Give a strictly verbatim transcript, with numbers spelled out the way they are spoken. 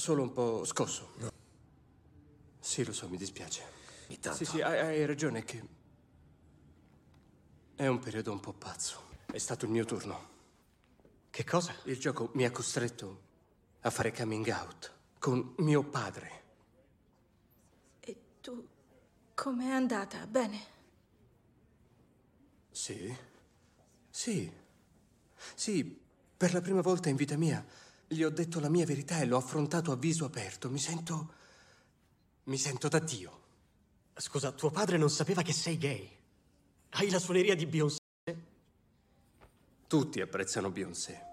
solo un po' scosso. No. Sì, lo so, mi dispiace. Intanto. Sì, sì, hai, hai ragione che... È un periodo un po' pazzo. È stato il mio turno. Che cosa? Il gioco mi ha costretto a fare coming out con mio padre. E tu... com'è andata? Bene? Sì. Sì. Sì, per la prima volta in vita mia gli ho detto la mia verità e l'ho affrontato a viso aperto. Mi sento... mi sento da Dio. Scusa, tuo padre non sapeva che sei gay? Hai la suoneria di Beyoncé? Tutti apprezzano Beyoncé.